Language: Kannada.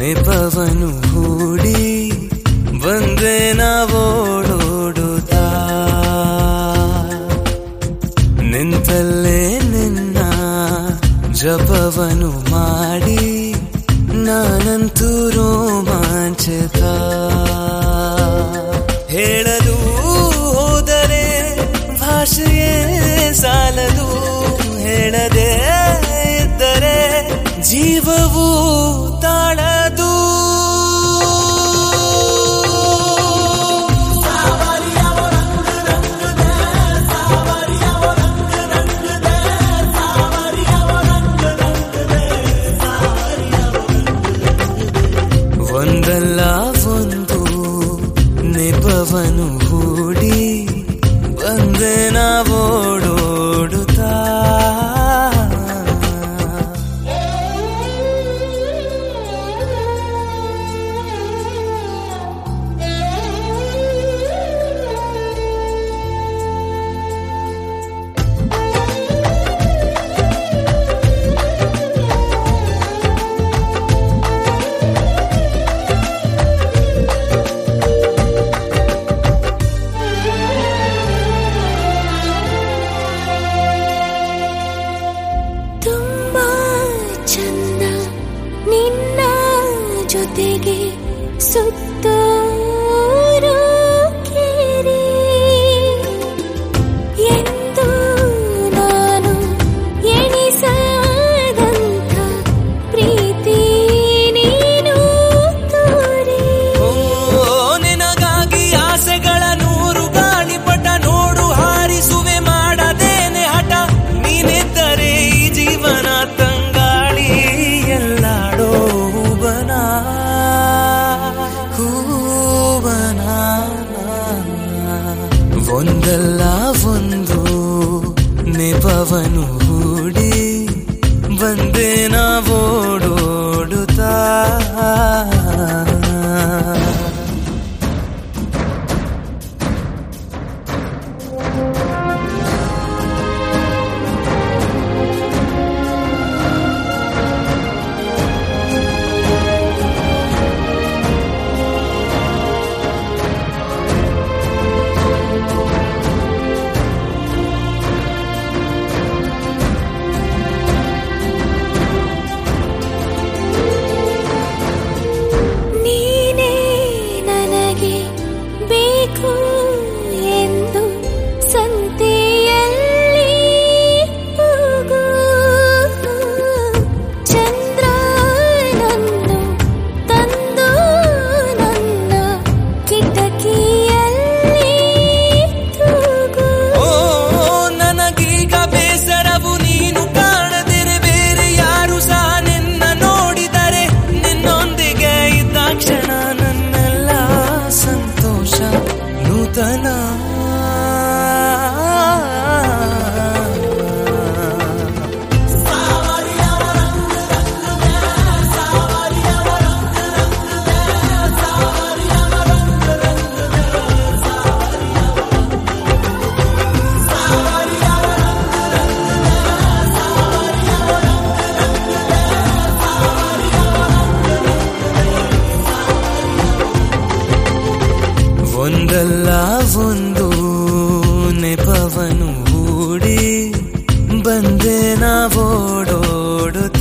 ನೆಪವನು ಹೂಡಿ ಬಂದೆ ನಾವೋಡೋಡುತ್ತಾ ನಿಂತಲ್ಲೇ ನಿನ್ನ ಜಪವನು ಮಾಡಿ ನಾನಂತೂ ರೋಮಾಂಚಿತ ಹೇಳಲು ಹೋದರೆ ಭಾಷೆಯೇ ಸಾಲದು ಹೇಳದೆ ಇದ್ದರೆ ಜೀವವು ತಾಳದು ಒಂದಲ್ಲ ಒಂದು ನೆಪವನು ಹೂಡಿ ಬಂದೆ ನಾವೋಡೋಡುತ್ತಾ ಜೊತೆಗೆ ಸುತ್ತೂರು ಕೇರಿ ಎಂದು ನಾನು ಎಣಿಸದಂಥ ಪ್ರೀತಿ ನೀನು ತೋರಿ ನಿನಗಾಗಿ ಆಸೆಗಳ ನೂರು ಗಾಳಿಪಟ ನೋಡು ಹಾರಿಸುವೆ ಮಾಡದೇನೆ ಹಠ ನೀನಿದ್ದರೆ ಈ ಜೀವನ ತಂಗಾಳಿ ಎಲ್ಲಾಡೋ ಒಂದಲ್ಲ ಒಂದು ನೆಪವನು ಹೂಡಿ ಬಂದೆ ನಾವೋಡೋಡುತ್ತಾ ಎಂದು ಸಂತೆಯಲ್ಲಿ ಹೋಗು ಚಂದ್ರನನ್ನು ತಂದು ನನ್ನ ಕಿಟಕಿಯಲ್ಲಿ ತೂಗು ನನಗೀಗ ಬೇಸರವು ನೀನು ಕಾಣದಿರೆ ಬೇರೆ ಯಾರು ಸಹ ನಿನ್ನ ನೋಡಿದರೆ ನಿನ್ನೊಂದಿಗೆ ಇದ್ದ ಕ್ಷಣ ನನ್ನೆಲ್ಲ ಸಂತೋಷ ನೂತನ ಒಂದಲ್ಲ ಒಂದು ನೆಪವನು ಹೂಡಿ ಬಂದೆ ನಾವೋಡೋಡುತ್ತಾ